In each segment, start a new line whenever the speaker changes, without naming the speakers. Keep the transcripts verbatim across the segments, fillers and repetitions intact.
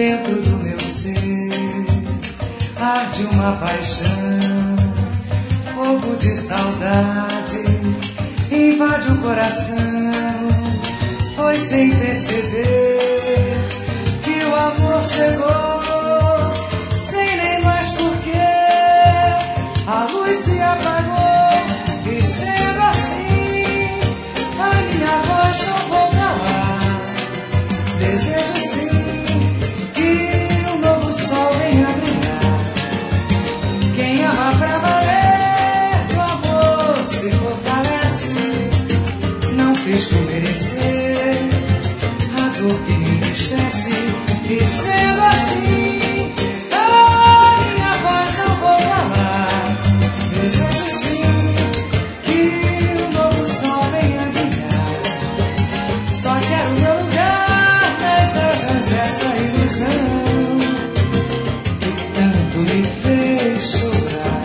Dentro do meu ser arde uma paixão, fogo de saudade invade o coração. Foi sem perceber que o amor chegou, sem nem mais porquê. A luz se apagou e sendo assim, a minha voz não vou calar. Desejo sim que um novo sol venha brilhar. Quem ama pra valer, o amor se fortalece. Não fiz por merecer a dor que me entristece. E sendo assim, a minha voz não vou calar. Desejo sim que um novo sol venha brilhar. Só quero meu lugar nas asas dessa ilusão que tanto me fez chorar.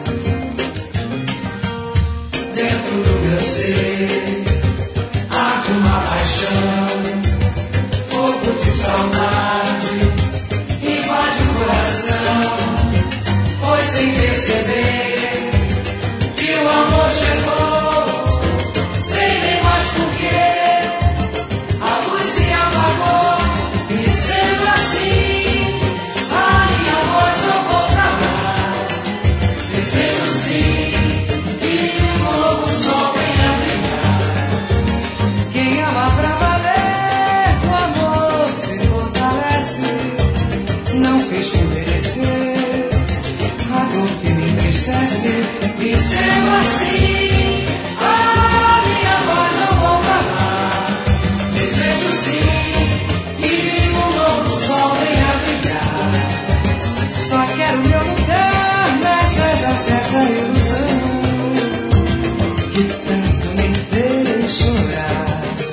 Dentro do meu ser arde uma paixão, fogo de saudade invade o coração. Foi sem perceber que o amor chegou, sem nem mais porquê. A luz se apagou e sendo assim, a minha voz não vou calar. Desejo sim que um novo sol venha brilhar. Quem ama pra valer, o amor se fortalece. Não fez por merecer a dor que me entristece. E sendo assim, a minha voz não vou calar. Desejo sim que um novo sol venha brilhar. Só quero meu lugar nas asas dessa ilusão que tanto me fez chorar.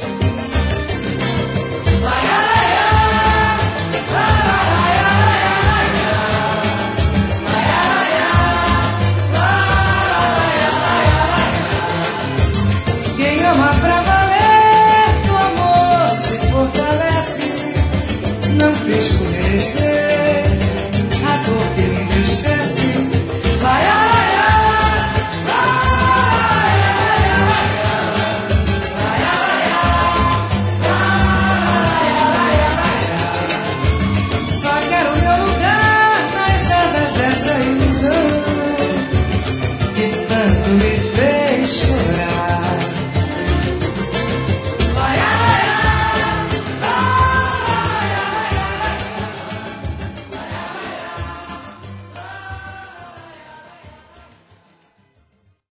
Quem ama pra valer, o amor se fortalece. Não fez por merecer a dor que me entristece. Vai, ai, ai, vai, ai, ai, vai, ai, ai. Só quero meu lugar nas asas dessa ilusão que tanto me